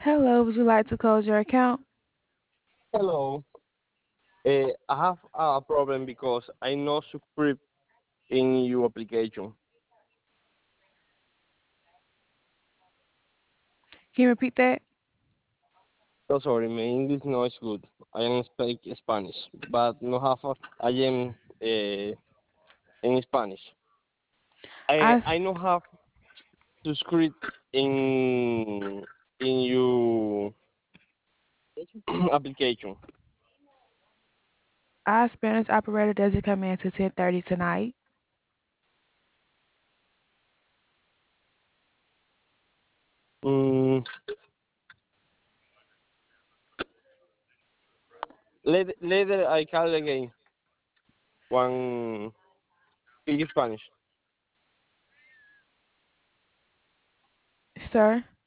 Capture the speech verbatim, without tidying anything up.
Hello, would you like to close your account? Hello. Uh, I have a problem because I not subscribe in your application. Can you repeat that? So sorry, my English no is good. I am speak Spanish, but no have a, I am uh, in Spanish. I, I s- I no have subscribe in in your application. our Spanish operator doesn't come in until ten thirty tonight. Mm, later, later I call again. One speak Spanish. Sir?